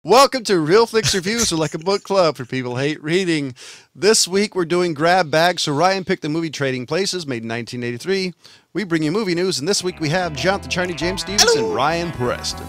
Welcome to Real Flicks Reviews, or like a book club for people who hate reading. This week we're doing Grab Bag, so Ryan picked the movie Trading Places, made in 1983. We bring you movie news, and this week we have Jonathan Charney, James Stevens, and Ryan Preston.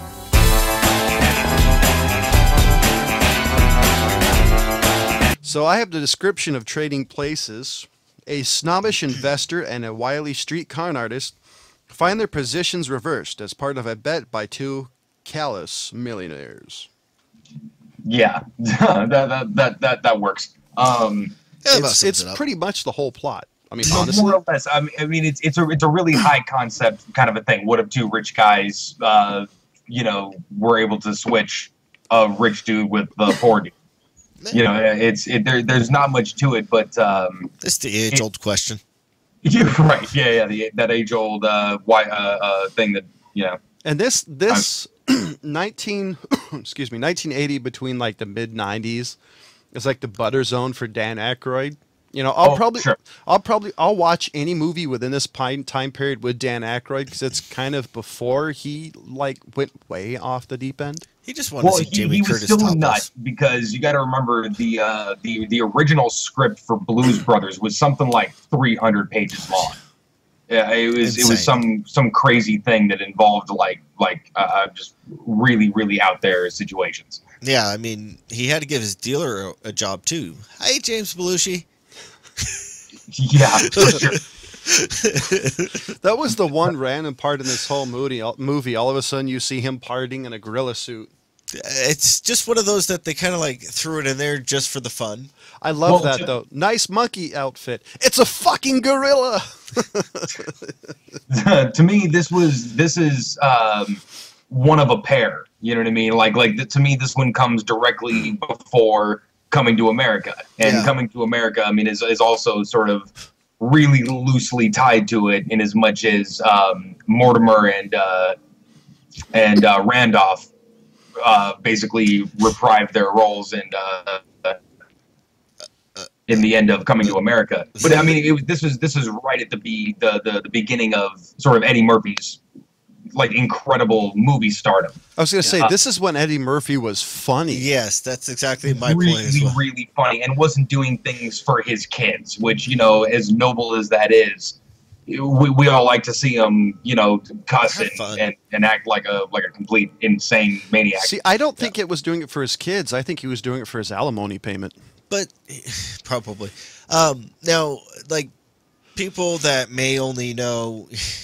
So I have the description of Trading Places. A snobbish investor and a wily street con artist find their positions reversed as part of a bet by two callous millionaires. Yeah, that works. It's pretty much the whole plot. I mean, honestly, more or less. I mean, it's a really high concept kind of a thing. What if two rich guys, were able to switch a rich dude with the poor dude? You know, there's not much to it, but it's the age-old question. You're right. Yeah. That age-old thing that And this 1980 between like the mid 90s is like the butter zone for Dan Aykroyd. You know, I'll watch any movie within this time period with Dan Aykroyd because it's kind of before he like went way off the deep end. He just wanted to see Jamie Curtis was still topless. Nuts because you got to remember the original script for Blues Brothers was something like 300 pages long. Yeah, it was some crazy thing that involved just really out there situations. Yeah, I mean, he had to give his dealer a job too. Hey, James Belushi. Yeah, for sure. That was the one random part in this whole movie. All of a sudden, you see him partying in a gorilla suit. It's just one of those that they kind of like threw it in there just for the fun. I love that though. Nice monkey outfit. It's a fucking gorilla. To me, this is one of a pair. You know what I mean? To me, this one comes directly before Coming to America, and Coming to America, I mean, is also sort of really loosely tied to it in as much as Mortimer and Randolph basically reprived their roles in the end of Coming to America. But I mean, this is right at the beginning of sort of Eddie Murphy's like incredible movie stardom. I was going to say, this is when Eddie Murphy was funny. Yes, that's exactly my point as well. Really funny, and wasn't doing things for his kids, which, as noble as that is, we all like to see him, cuss and act like a complete insane maniac. See, I don't think it was doing it for his kids. I think he was doing it for his alimony payment. But probably. Now, like, people that may only know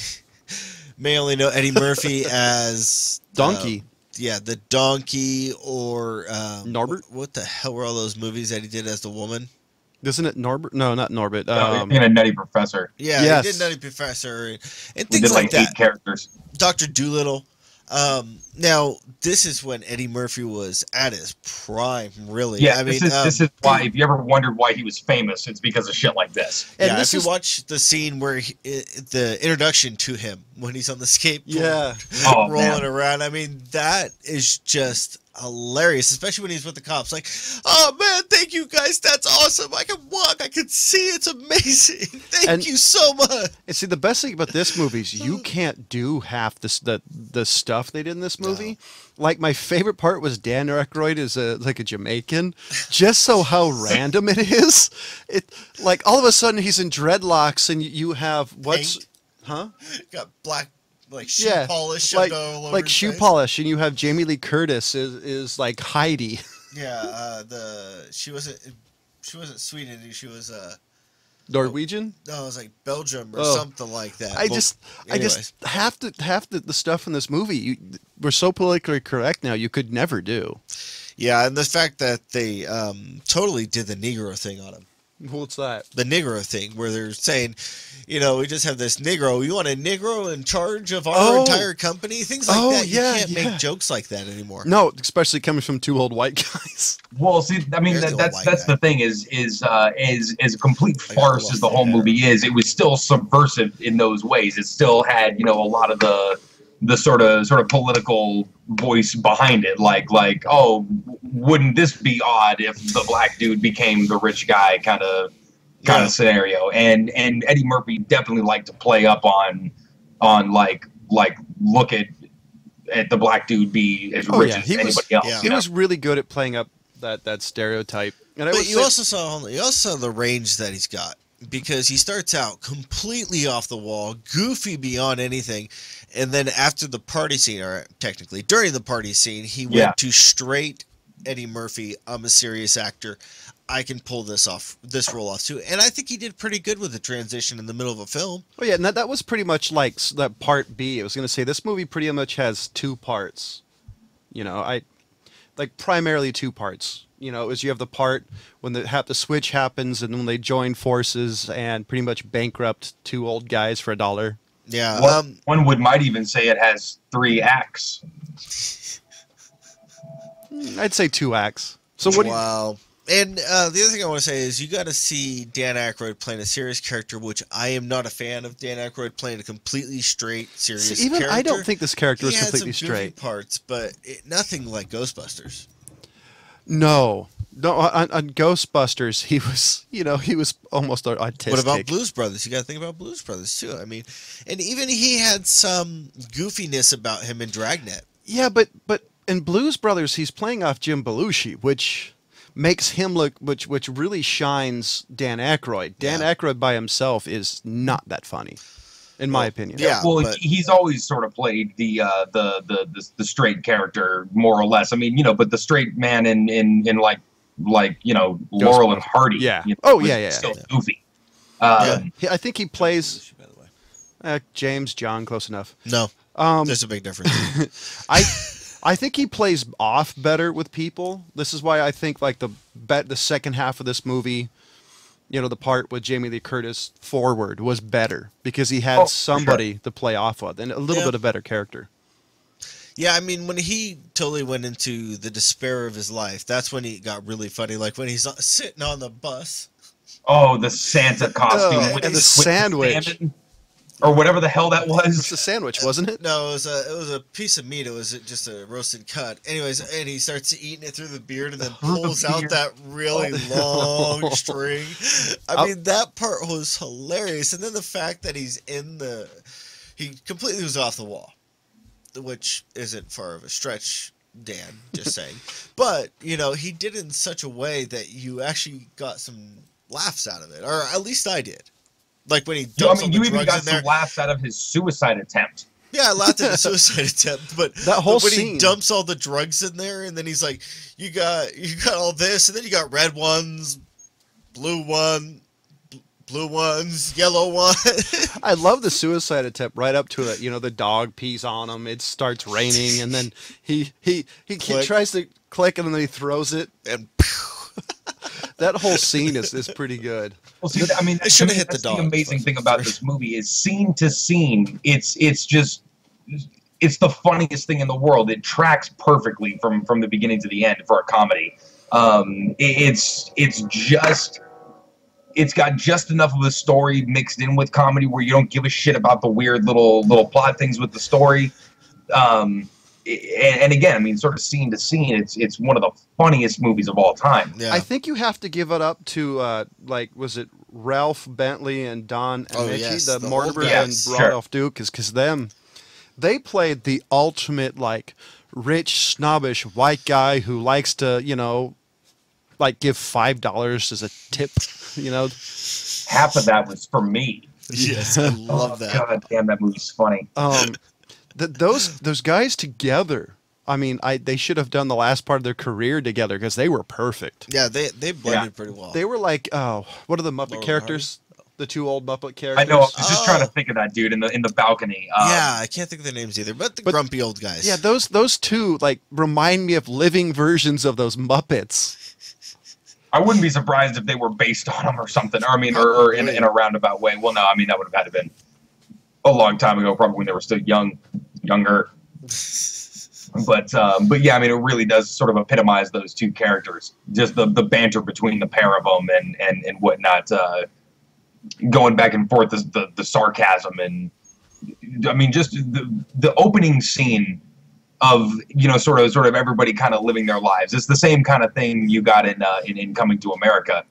Eddie Murphy as Donkey. The Donkey, or Norbert. What the hell were all those movies that he did as the woman? Isn't it Norbert? No, not Norbert. In a Nutty Professor. Yeah, yes. He did Nutty Professor and We things did like that. 8 characters. Dr. Dolittle. Now, this is when Eddie Murphy was at his prime, really. Yeah, I mean, this is why, if you ever wondered why he was famous, it's because of shit like this. And yeah, this if you watch the scene where the introduction to him when he's on the skateboard, rolling around, I mean, that is just hilarious, especially when he's with the cops. Like, oh man, thank you guys, that's awesome. I can walk, I can see, it's amazing. Thank you so much. And see, the best thing about this movie is you can't do half the stuff they did in this movie. No. Like, my favorite part was Dan Aykroyd is like a Jamaican, just so how random it is. It like all of a sudden he's in dreadlocks and you have got black like shoe polish all over like shoe face. polish, and you have Jamie Lee Curtis is like Heidi. Yeah, she wasn't Sweden. She was Norwegian. No, it was like Belgium or something like that. I just have the stuff in this movie. We're so politically correct now. You could never do. Yeah, and the fact that they totally did the Negro thing on him. What's that? The Negro thing, where they're saying, we just have this Negro. You want a Negro in charge of our entire company? Things like that. You can't make jokes like that anymore. No, especially coming from two old white guys. Well, see, I mean, that's the thing is a complete farce as the whole movie is. It was still subversive in those ways. It still had, a lot of the sort of political voice behind it, like wouldn't this be odd if the black dude became the rich guy kind of scenario, and Eddie Murphy definitely liked to play up on like look at the black dude be as rich as anybody else. Yeah. He was really good at playing up that stereotype. And but you also saw the range that he's got, because he starts out completely off the wall, goofy beyond anything, and then after the party scene, or technically during the party scene, he went to straight Eddie Murphy. I'm a serious actor. I can pull this role off too. And I think he did pretty good with the transition in the middle of a film. Oh yeah, and that was pretty much like that part B. I was going to say this movie pretty much has two parts. You know, primarily two parts. You know, you have the part when the switch happens and when they join forces and pretty much bankrupt two old guys for $1. Yeah. One might even say it has 3 acts. I'd say 2 acts. So what? Wow. And the other thing I want to say is you got to see Dan Aykroyd playing a serious character, which I am not a fan of. Dan Aykroyd playing a completely straight, serious character. I don't think this character was completely straight. He had some parts, but nothing like Ghostbusters. No. On Ghostbusters, he was almost autistic. What about Blues Brothers? You got to think about Blues Brothers too. I mean, and even he had some goofiness about him in Dragnet. Yeah, but in Blues Brothers, he's playing off Jim Belushi, which makes him look, which really shines Dan Aykroyd. Dan Aykroyd by himself is not that funny, in my opinion. Yeah, well, he's always sort of played the straight character more or less. I mean, but the straight man in like Laurel and Hardy. Yeah. Still goofy. I think he plays. James John, close enough. No, there's a big difference. I think he plays off better with people. This is why I think like the second half of this movie, the part with Jamie Lee Curtis forward was better because he had somebody to play off with and a little bit of better character. Yeah, I mean, when he totally went into the despair of his life, that's when he got really funny. Like when he's sitting on the bus. Oh, the Santa costume with the sandwich. Or whatever the hell that was. It's a sandwich, wasn't it? No, it was a piece of meat. It was just a roasted cut. Anyways, and he starts eating it through the beard and then pulls out that really long string. I mean, that part was hilarious. And then the fact that he completely was off the wall, which isn't far of a stretch, Dan, just saying. But, he did it in such a way that you actually got some laughs out of it, or at least I did. Like when he dumps all the drugs in there. You even got some laughs out of his suicide attempt. Yeah, I laughed at his suicide attempt, but that whole when scene. He dumps all the drugs in there, and then he's like, "You got all this, and then you got red ones, blue ones, yellow one." I love the suicide attempt right up to it. The dog pees on him. It starts raining, and then he tries to click, and then he throws it, and that whole scene is pretty good. Well, see, I mean, that's the amazing thing about this movie is scene to scene. It's the funniest thing in the world. It tracks perfectly from the beginning to the end for a comedy. It's got just enough of a story mixed in with comedy where you don't give a shit about the weird little plot things with the story. And again, I mean, sort of scene to scene, it's one of the funniest movies of all time. Yeah. I think you have to give it up to was it Ralph Bentley and Don Ameche, the Mortimer and Randolph Duke, because they played the ultimate rich snobbish white guy who likes to give $5 as a tip. Half of that was for me. Yes, I love that. God damn, that movie's funny. Those guys together, I mean, they should have done the last part of their career together because they were perfect. Yeah, they blended pretty well. They were like, what are the Muppet characters? The two old Muppet characters. I know. I was just trying to think of that dude in the balcony. Yeah, I can't think of their names either, but the grumpy old guys. Yeah, those two remind me of living versions of those Muppets. I wouldn't be surprised if they were based on them or something. Or I mean, or in a roundabout way. Well, no, I mean that would have had to been a long time ago, probably when they were still younger. But yeah, I mean, it really does sort of epitomize those two characters. Just the banter between the pair of them and whatnot, going back and forth, the sarcasm, and I mean, just the opening scene of sort of everybody kind of living their lives. It's the same kind of thing you got in Coming to America.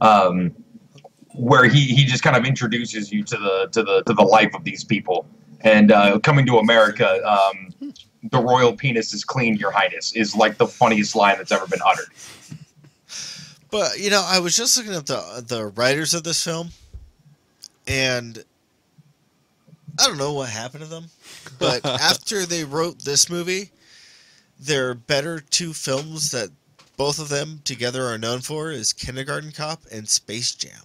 Where he just kind of introduces you to the life of these people, and Coming to America, the royal penis is clean, Your Highness, is like the funniest line that's ever been uttered. But I was just looking at the writers of this film, and I don't know what happened to them, but after they wrote this movie, their better two films that both of them together are known for is Kindergarten Cop and Space Jam.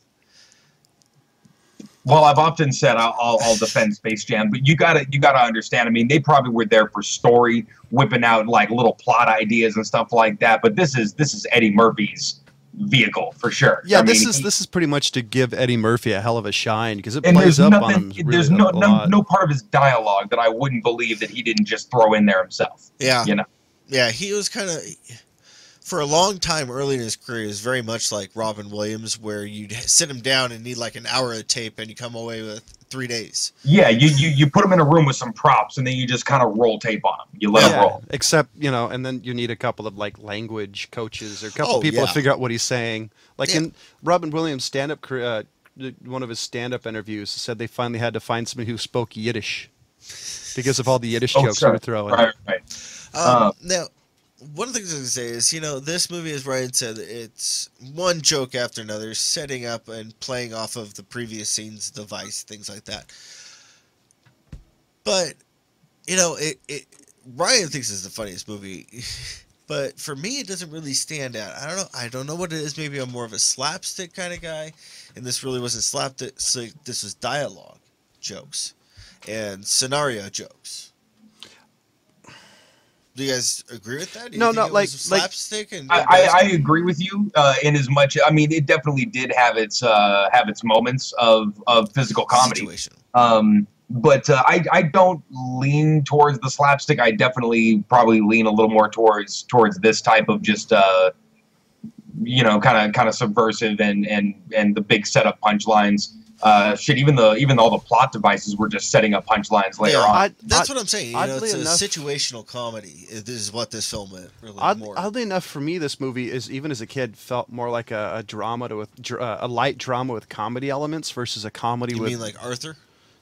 Well, I've often said I'll defend Space Jam, but you gotta understand. I mean, they probably were there for story, whipping out like little plot ideas and stuff like that. But this is Eddie Murphy's vehicle for sure. Yeah, this is pretty much to give Eddie Murphy a hell of a shine because it plays up on him. There's no part of his dialogue that I wouldn't believe that he didn't just throw in there himself. Yeah, Yeah, he was kind of, for a long time early in his career, he was very much like Robin Williams, where you'd sit him down and need like an hour of tape, and you come away with 3 days. Yeah, you put him in a room with some props, and then you just kind of roll tape on him. You let him roll. Except, and then you need a couple of like language coaches or a couple of people to figure out what he's saying. Like in Robin Williams' stand-up career, one of his stand-up interviews said they finally had to find somebody who spoke Yiddish because of all the Yiddish jokes they were throwing. Right. Now, one of the things I was going to say is, this movie, as Ryan said, it's one joke after another, setting up and playing off of the previous scenes, the Vice, things like that. But, Ryan thinks it's the funniest movie, but for me, it doesn't really stand out. I don't know what it is. Maybe I'm more of a slapstick kind of guy, and this really wasn't slapstick. So this was dialogue jokes and scenario jokes. Do you guys agree with that? No, not like slapstick. And I agree with you in as much. I mean, it definitely did have its moments of physical comedy. But I don't lean towards the slapstick. I definitely probably lean a little more towards this type of just kind of subversive and the big setup punchlines. Even all the plot devices were just setting up punchlines later on. That's what I'm saying. It's a situational comedy. This is what this film is really more. Oddly enough, for me, this movie is, even as a kid, felt more like a drama with a light drama with comedy elements versus a comedy with. You mean like Arthur?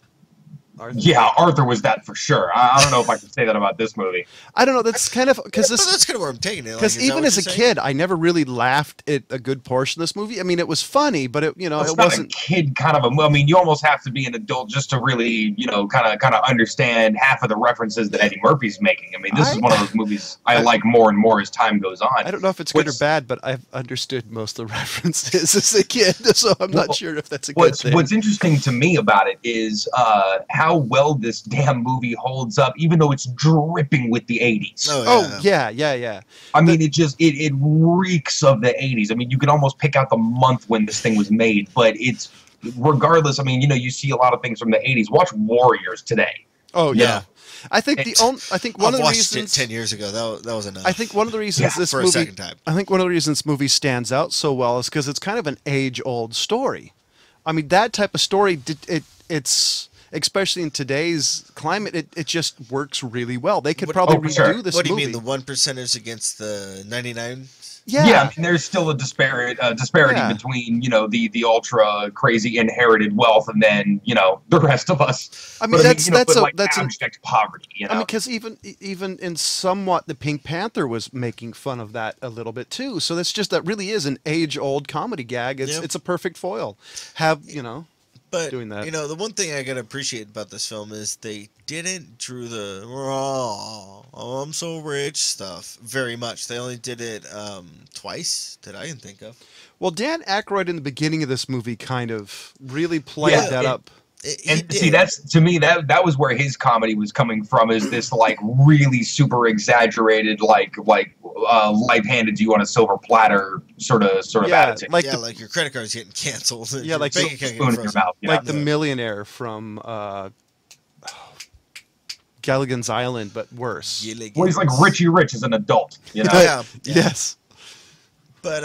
Yeah, Arthur was that for sure. I don't know if I can say that about this movie. I don't know. That's kind of because that's kind of where I'm taking it. Because even as a kid, I never really laughed at a good portion of this movie. I mean, it was funny, but it it wasn't a kid kind of a. I mean, you almost have to be an adult just to really kind of understand half of the references that Eddie Murphy's making. I mean, this is one of those movies I like more and more as time goes on. I don't know if it's good or bad, but I've understood most of the references as a kid, so I'm not sure if that's a good thing. What's interesting to me about it is how well this damn movie holds up, even though it's dripping with the 80s. Oh yeah. I mean, it reeks of the 80s. I mean, you could almost pick out the month when this thing was made, but it's regardless. I mean, you see a lot of things from the 80s. Watch Warriors today. Oh yeah. I think one of the reasons 10 years ago that was enough. I think one of the reasons this movie, a second time. I think one of the reasons this movie stands out so well is because it's kind of an age-old story. I mean, that type of story, it's especially in today's climate, it just works really well. They could probably redo this movie. What do you mean, the 1%ers against the 99? Yeah, I mean, there's still a disparity between the ultra crazy inherited wealth and then the rest of us. I mean, that's abject poverty. I mean, because even in somewhat, the Pink Panther was making fun of that a little bit too. So that really is an age-old comedy gag. It's a perfect foil. But doing that. The one thing I gotta appreciate about this film is they didn't do the I'm so rich stuff very much. They only did it twice that I can think of. Well, Dan Aykroyd in the beginning of this movie kind of really played that up. See, that's to me that was where his comedy was coming from. Is this like really super exaggerated, like life handed to you on a silver platter sort of attitude. Like your credit card's getting canceled. Yeah, like spoon in your mouth. Like the millionaire from Gilligan's Island, but worse. Well, he's like Richie Rich as an adult. Yeah. Yes. But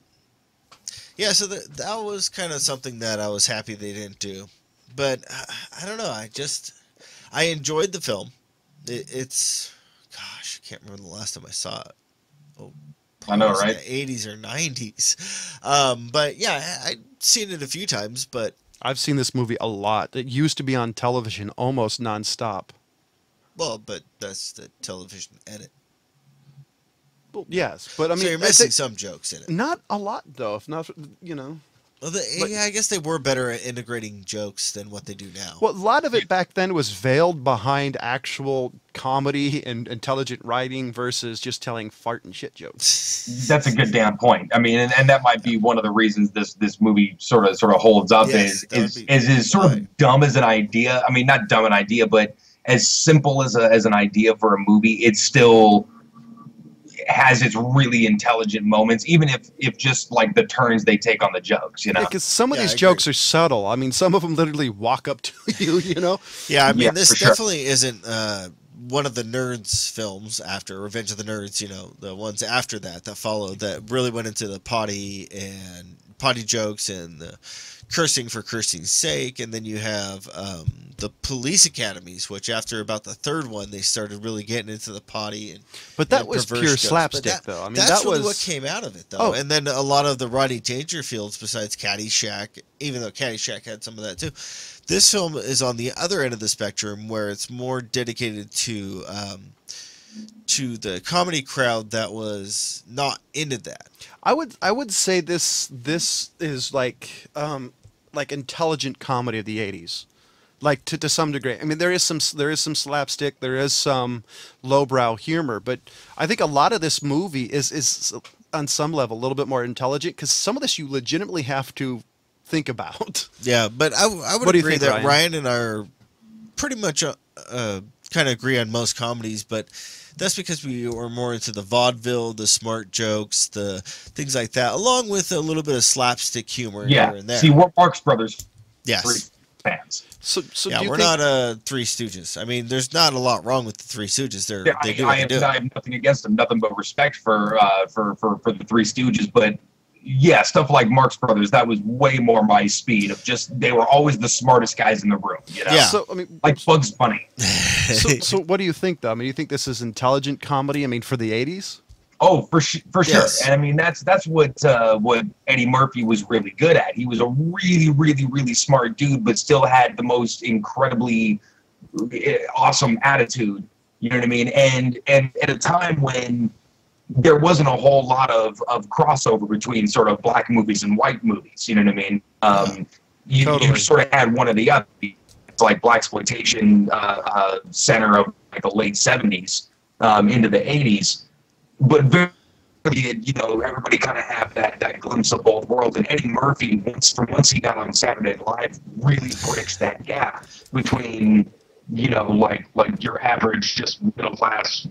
so that was kind of something that I was happy they didn't do. But I don't know. I enjoyed the film. It's gosh, I can't remember the last time I saw it. Oh, I know, right? The 80s or 90s. But yeah, I've seen it a few times. But I've seen this movie a lot. It used to be on television almost nonstop. Well, but that's the television edit. Well, yes, but I mean, so you're missing some jokes in it. Not a lot, though. If not, Well, yeah, I guess they were better at integrating jokes than what they do now. Well, a lot of it back then was veiled behind actual comedy and intelligent writing versus just telling fart and shit jokes. That's a good damn point. I mean, and that might be one of the reasons this movie sort of holds up is sort of dumb as an idea. I mean, not dumb an idea, but as simple as an idea for a movie, it still has its really intelligent moments, even if just like the turns they take on the jokes, because some of these jokes are subtle. I mean, some of them literally walk up to you, Yeah, I mean, this definitely isn't one of the Nerds films after Revenge of the Nerds, the ones after that followed that really went into the potty jokes and the cursing for cursing's sake. And then you have the police academies, which after about the third one, they started really getting into the potty. But that was pure slapstick, though. I mean, that's really what came out of it, though. Oh. And then a lot of the Rodney Dangerfields, besides Caddyshack, even though Caddyshack had some of that too. This film is on the other end of the spectrum, where it's more dedicated to the comedy crowd that was not into that. I would say this is like intelligent comedy of the 80s. Like to some degree. I mean, there is some slapstick, there is some lowbrow humor, but I think a lot of this movie is on some level a little bit more intelligent, because some of this you legitimately have to think about. Yeah, but I would agree that Ryan and I are pretty much kind of agree on most comedies, but that's because we were more into the vaudeville, the smart jokes, the things like that, along with a little bit of slapstick humor here and there. See, we're Marx Brothers fans. So yeah, we're not Three Stooges. I mean, there's not a lot wrong with the Three Stooges. I have nothing against them, nothing but respect for the Three Stooges, but yeah, stuff like Marx Brothers, that was way more my speed of just, they were always the smartest guys in the room, Yeah. So, I mean, like Bugs Bunny. so what do you think, though? I mean, do you think this is intelligent comedy? I mean, for the 80s? Oh, for sure. And I mean, that's what Eddie Murphy was really good at. He was a really, really, really smart dude, but still had the most incredibly awesome attitude. You know what I mean? And at a time when there wasn't a whole lot of crossover between sort of black movies and white movies. You know what I mean? You sort of had one or the other. It's like blaxploitation center of like the late 70s into the 80s. But very, everybody kind of have that glimpse of both worlds. And Eddie Murphy, once he got on Saturday Night Live, really bridged that gap between, like your average, just middle class,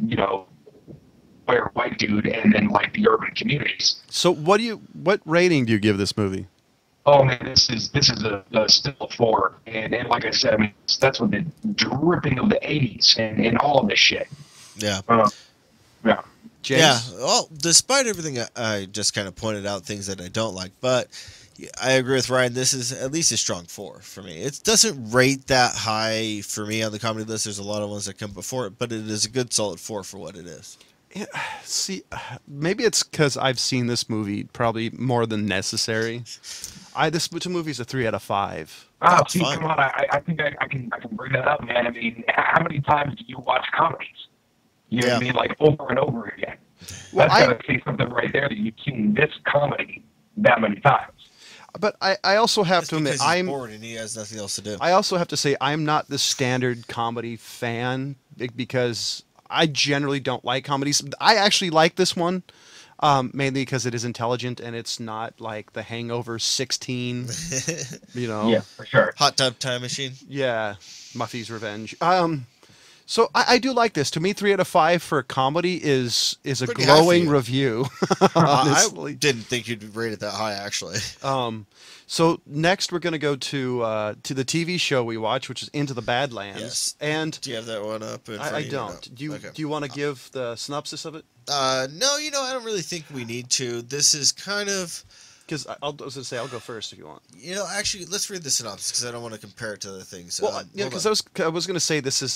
white dude, and then like the urban communities. So what rating do you give this movie? Oh man, this is a still a 4, and like I said, I mean that's with the dripping of the 80s and all of this shit. Yeah. Yeah. James? Yeah. Well, despite everything I just kind of pointed out things that I don't like, but I agree with Ryan. This is at least a strong 4 for me. It doesn't rate that high for me on the comedy list. There's a lot of ones that come before it, but it is a good solid 4 for what it is. Yeah, see, maybe it's because I've seen this movie probably more than necessary. This movie's a 3 out of 5. Oh, see, come on! I think I can bring that up, man. I mean, how many times do you watch comedies? You know what I mean, like over and over again. Well, that's gotta say something right there that you've seen this comedy that many times. But I also have to admit, I'm bored and he has nothing else to do. I also have to say I'm not the standard comedy fan, because I generally don't like comedies. I actually like this one, mainly because it is intelligent and it's not like The Hangover 16, Yeah, for sure. Hot Tub Time Machine. Yeah, Muffy's Revenge. So I do like this. To me, 3 out of 5 for a comedy is a glowing review. I didn't think you'd rate it that high, actually. So next we're going to go to the TV show we watch, which is Into the Badlands. Yes. And do you have that one up? I don't. Do you want to give the synopsis of it? No, I don't really think we need to. This is kind of... Because I was going to say, I'll go first if you want. Actually, let's read the synopsis, because I don't want to compare it to other things. Well, because I was going to say this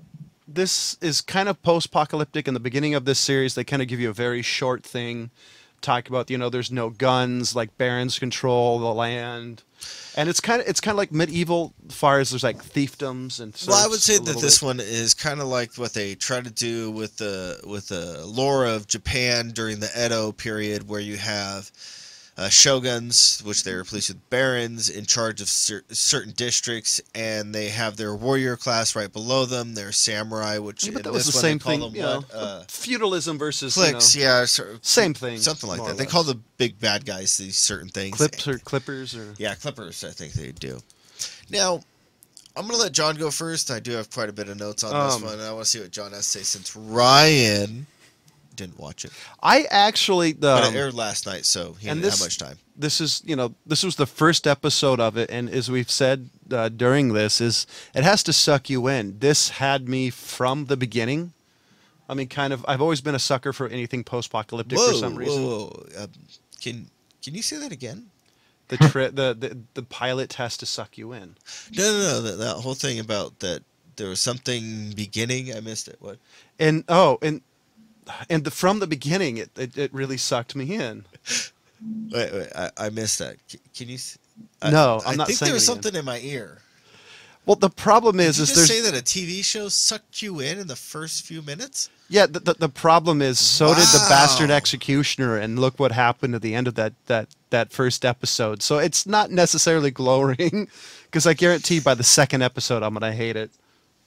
is kind of post-apocalyptic. In the beginning of this series, they kind of give you a very short thing talk about, there's no guns, like barons control the land. And it's kind of like medieval as far as there's like fiefdoms and well, I would say that this one is kind of like what they try to do with the lore of Japan during the Edo period, where you have shoguns, which they replace with barons in charge of certain districts, and they have their warrior class right below them, their samurai, which but that was the same thing. Feudalism versus cliques, same thing, something like that. They call the big bad guys these certain things. Clippers, or clippers. I think they do. Now, I'm gonna let John go first. I do have quite a bit of notes on this one, and I want to see what John has to say since Ryan didn't watch it. I actually but it aired last night, so he didn't have much time. This is this was the first episode of it, and as we've said during this, is it has to suck you in. This had me from the beginning. I mean, I've always been a sucker for anything post-apocalyptic for some reason. Whoa. Can you say that again? The pilot has to suck you in. No. That whole thing about that there was something beginning. I missed it. What? And from the beginning, it really sucked me in. Wait, I missed that. Can you? No, I'm not saying. I think there was something in my ear. Well, the problem is, Did you just say that a TV show sucked you in the first few minutes? Yeah, the problem is, so did the Bastard Executioner, and look what happened at the end of that first episode. So it's not necessarily glowing, because I guarantee by the second episode I'm gonna hate it.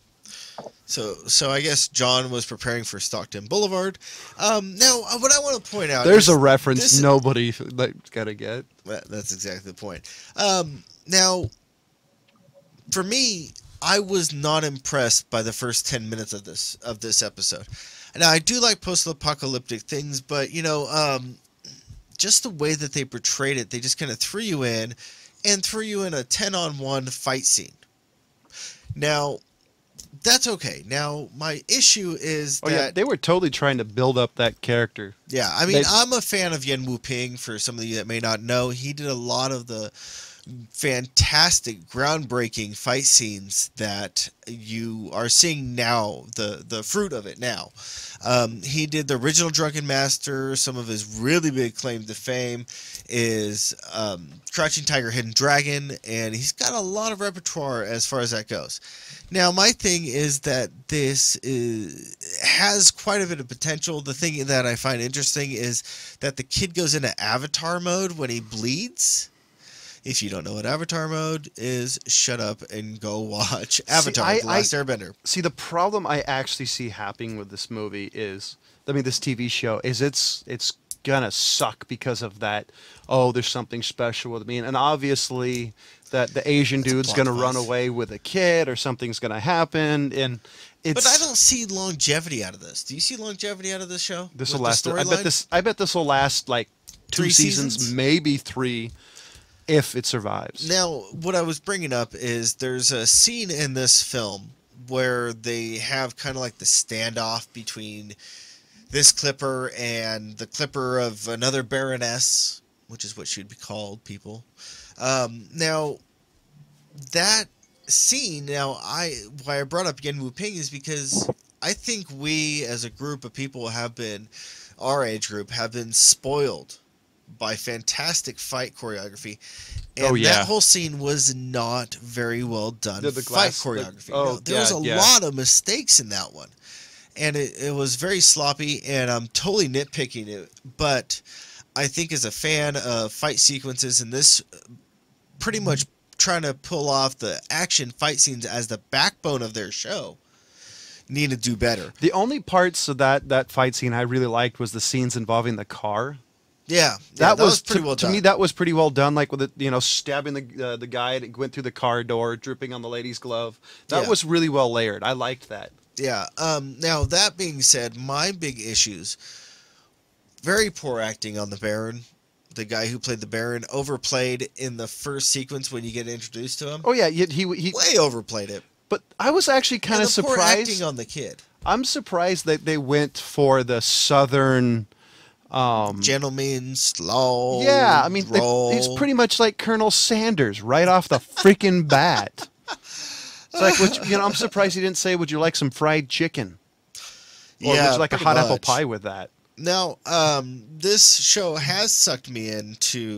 So I guess John was preparing for Stockton Boulevard. Now, what I want to point out, there's a reference nobody's gotta get. That's exactly the point. Now, for me, I was not impressed by the first 10 minutes of this episode. Now, I do like post-apocalyptic things, but just the way that they portrayed it, they just kind of threw you in a 10-on-1 fight scene. Now, that's okay. Now, my issue is that they were totally trying to build up that character. Yeah, I mean, I'm a fan of Yen Wu-ping. For some of you that may not know, he did a lot of the fantastic, groundbreaking fight scenes that you are seeing now, the fruit of it now. He did the original Drunken Master. Some of his really big claim to fame is Crouching Tiger, Hidden Dragon, and he's got a lot of repertoire as far as that goes. Now, my thing is that this has quite a bit of potential. The thing that I find interesting is that the kid goes into Avatar mode when he bleeds. If you don't know what Avatar mode is, shut up and go watch Avatar: The Last Airbender. See, the problem I actually see happening with this movie is, this TV show, is it's gonna suck because of that. Oh, there's something special with me, and obviously that the Asian dude's gonna run away with a kid, or something's gonna happen, and it's. But I don't see longevity out of this. Do you see longevity out of this show? This will last. I bet this will last like 2 seasons, maybe 3. If it survives. Now, what I was bringing up is there's a scene in this film where they have kind of like the standoff between this Clipper and the Clipper of another Baroness, which is what she'd be called, people. Now, that scene, why I brought up Yen Wu-ping is because I think we as a group of people our age group, have been spoiled by fantastic fight choreography, and that whole scene was not very well done. Fight choreography. There was a lot of mistakes in that one, and it was very sloppy. And I'm totally nitpicking it, but I think as a fan of fight sequences, and this pretty much trying to pull off the action fight scenes as the backbone of their show, need to do better. The only parts of that fight scene I really liked was the scenes involving the car. Yeah, that was pretty well done. To me, that was pretty well done. Like with it, stabbing the guy that went through the car door, dripping on the lady's glove. That was really well layered. I liked that. Yeah. Now that being said, my big issues: very poor acting on the Baron. The guy who played the Baron overplayed in the first sequence when you get introduced to him. Oh yeah, he way overplayed it. But I was actually kind of surprised. Poor acting on the kid. I'm surprised that they went for the southern. Gentleman, slow. Yeah, I mean, he's pretty much like Colonel Sanders right off the freaking bat. It's like, I'm surprised he didn't say, "Would you like some fried chicken?" Or would you like a hot apple pie with that? Now, this show has sucked me in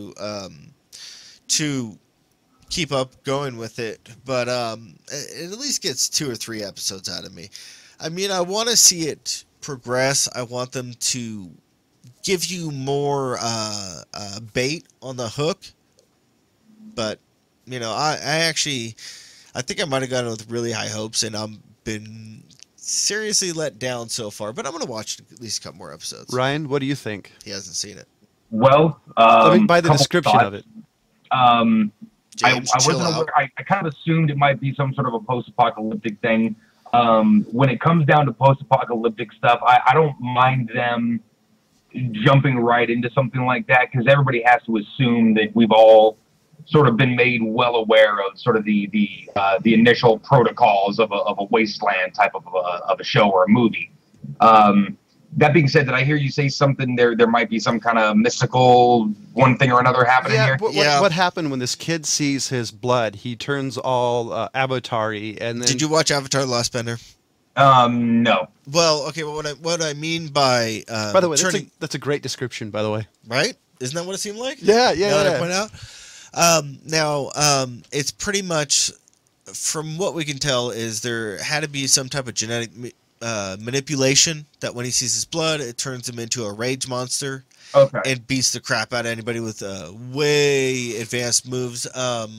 to keep up going with it, but it at least gets 2 or 3 episodes out of me. I mean, I want to see it progress. I want them to give you more bait on the hook, but I think I might have gone with really high hopes, and I've been seriously let down so far. But I'm going to watch at least a couple more episodes. Ryan, what do you think? He hasn't seen it. Well, by the description of it. I chill wasn't out. aware. I kind of assumed it might be some sort of a post-apocalyptic thing. When it comes down to post-apocalyptic stuff, I don't mind them jumping right into something like that, because everybody has to assume that we've all sort of been made well aware of sort of the initial protocols of a wasteland type of a show or a movie. That being said, did I hear you say something there might be some kind of mystical one thing or another happening here? What happened when this kid sees his blood? He turns all Avatar-y, and then... Did you watch Avatar: The Last Bender? No. Well, okay. What I mean by the way, that's a great description. By the way, right? Isn't that what it seemed like? Yeah. I point out. Now, it's pretty much, from what we can tell, is there had to be some type of genetic manipulation that when he sees his blood, it turns him into a rage monster. Okay. And beats the crap out of anybody with way advanced moves.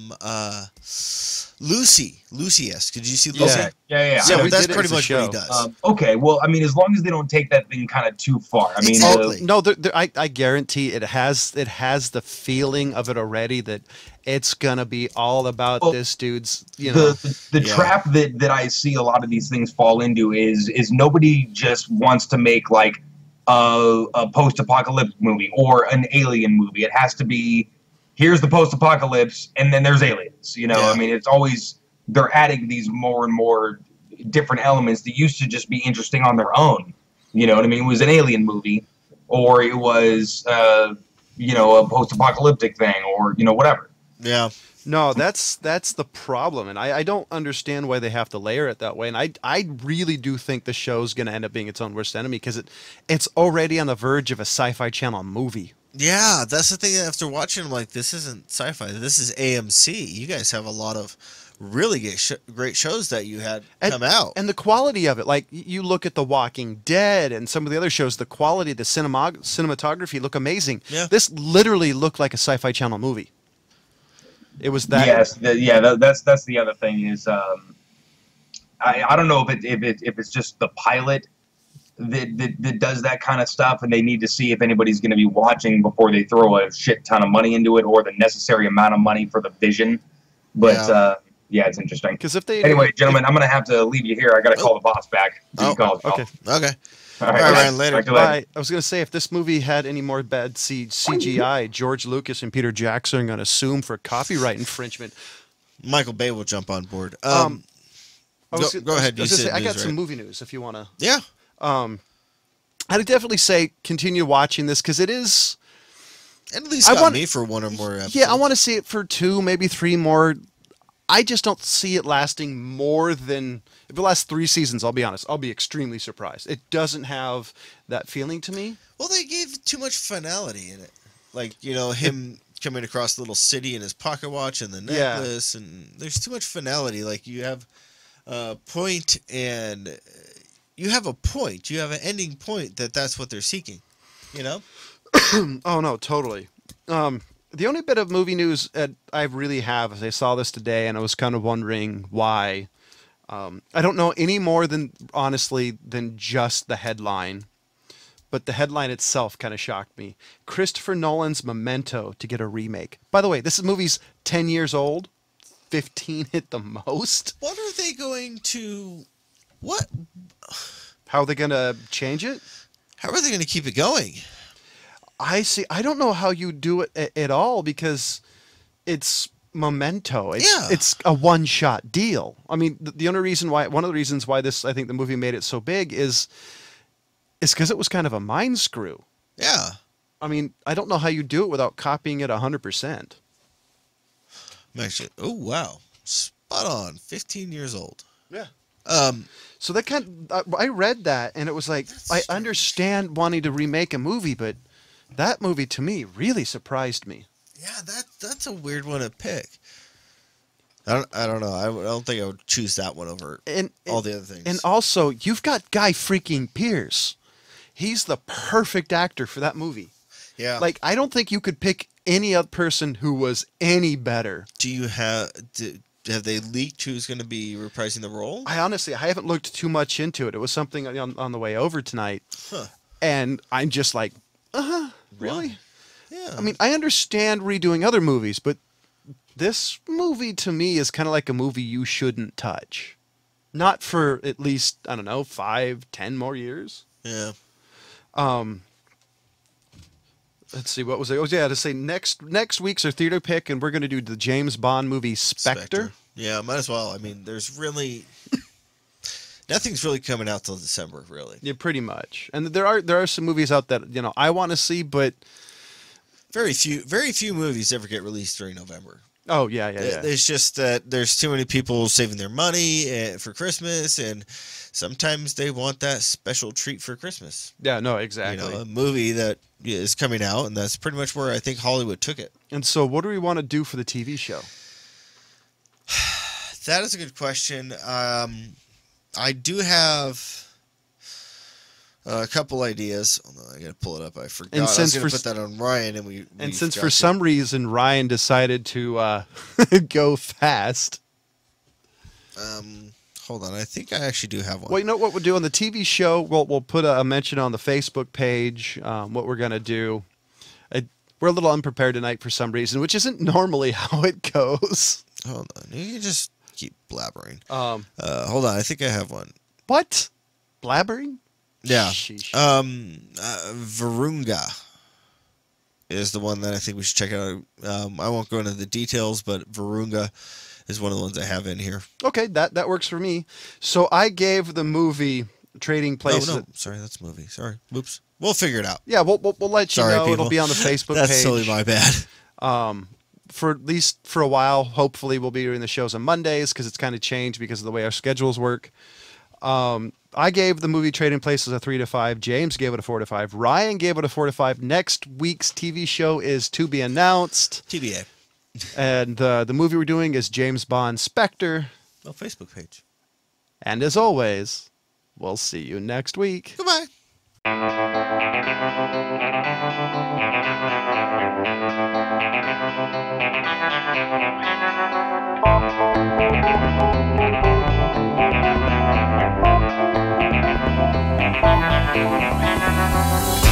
Lucy-esque. Did you see Lucy? Yeah. So that's pretty much what he does. Okay, well, I mean, as long as they don't take that thing kind of too far. I mean, exactly. I guarantee it has the feeling of it already, that it's gonna be all about this dude's. The trap that I see a lot of these things fall into is nobody just wants to make like a post-apocalyptic movie or an alien movie. It has to be, here's the post-apocalypse, and then there's aliens. I mean, it's always, they're adding these more and more different elements that used to just be interesting on their own. You know what I mean? It was an alien movie, or it was, a post-apocalyptic thing, or, whatever. Yeah. No, that's the problem, and I don't understand why they have to layer it that way. And I really do think the show's going to end up being its own worst enemy, because it's already on the verge of a Sci-Fi Channel movie. Yeah, that's the thing. After watching, I'm like, this isn't sci-fi. This is AMC. You guys have a lot of really great shows that you had come out. And the quality of it, like you look at The Walking Dead and some of the other shows, the quality, the cinematography look amazing. Yeah. This literally looked like a Sci-Fi Channel movie. It was that. Yes, that's the other thing is, I don't know if it's just the pilot that does that kind of stuff, and they need to see if anybody's going to be watching before they throw a shit ton of money into it, or the necessary amount of money for the vision. But it's interesting. Because anyway, gentlemen, I'm going to have to leave you here. I got to call the boss back. Okay. All right, Ryan, later. Bye. I was going to say, if this movie had any more bad CGI, George Lucas and Peter Jackson are going to sue for copyright infringement. Michael Bay will jump on board. Go ahead. I got some movie news if you want to. Yeah. I'd definitely say continue watching this, because it is. At least got me for 1 or more episodes. Yeah, I want to see it for 2, maybe 3 more. I just don't see it lasting more than, if it lasts 3 seasons, I'll be honest, I'll be extremely surprised. It doesn't have that feeling to me. Well, they gave too much finality in it. Like, him coming across the little city in his pocket watch and the necklace, and there's too much finality. Like, you have a point, and you have a point. You have an ending point that's what they're seeking, Oh, no, totally. The only bit of movie news I really have is I saw this today, and I was kind of wondering why. I don't know any more than just the headline, but the headline itself kind of shocked me. Christopher Nolan's Memento to get a remake. By the way, this movie's 10 years old, 15 at the most. What are they going to... What? How are they going to change it? How are they going to keep it going? I don't know how you do it at all, because it's Memento. It's a one-shot deal. I mean, one of the reasons why I think the movie made it so big is because it was kind of a mind screw. Yeah. I mean, I don't know how you do it without copying it 100%. Actually, oh wow, spot on. 15 years old. Yeah. So that I read that, and it was like, I understand wanting to remake a movie, but that movie to me really surprised me. Yeah, that's a weird one to pick. I don't know. I don't think I would choose that one over all the other things. And also, you've got Guy freaking Pearce. He's the perfect actor for that movie. Yeah. Like, I don't think you could pick any other person who was any better. Have they leaked who's going to be reprising the role? I haven't looked too much into it. It was something on the way over tonight. Huh. And I'm just like, really? Yeah. I mean, I understand redoing other movies, but this movie to me is kind of like a movie you shouldn't touch. Not for at least, I don't know, 5-10 more years. Yeah. Let's see, what was it? Oh, yeah, to say next week's our theater pick, and we're going to do the James Bond movie Spectre. Yeah, might as well. I mean, there's really nothing's really coming out till December, really. Yeah, pretty much. And there are some movies out that I want to see, but very few movies ever get released during November. Oh yeah. It's just that there's too many people saving their money for Christmas, and sometimes they want that special treat for Christmas. Yeah, no, exactly. A movie that is coming out, and that's pretty much where I think Hollywood took it. And so, what do we want to do for the TV show? That is a good question. I do have a couple ideas. Hold on, I gotta pull it up. I forgot. And I was gonna put that on Ryan, and since for some reason Ryan decided to go fast. Hold on, I think I actually do have one. Well, you know what we'll do on the TV show? We'll put a mention on the Facebook page. What we're gonna do. We're a little unprepared tonight for some reason, which isn't normally how it goes. Hold on, you just keep blabbering. Hold on, I think I have one. What? Blabbering? Yeah. Virunga is the one that I think we should check out. I won't go into the details, but Virunga is one of the ones I have in here. Okay, that works for me. So I gave the movie Trading Places. No, sorry, that's a movie. Sorry, whoops. We'll figure it out. Yeah, we'll let you know. People. It'll be on the Facebook page. That's totally my bad. For at least for a while, hopefully we'll be doing the shows on Mondays because it's kind of changed because of the way our schedules work. I gave the movie Trading Places a 3 to 5. James gave it a 4 to 5. Ryan gave it a 4 to 5. Next week's TV show is to be announced. TBA. And the movie we're doing is James Bond Spectre. No Facebook page. And as always, we'll see you next week. Goodbye.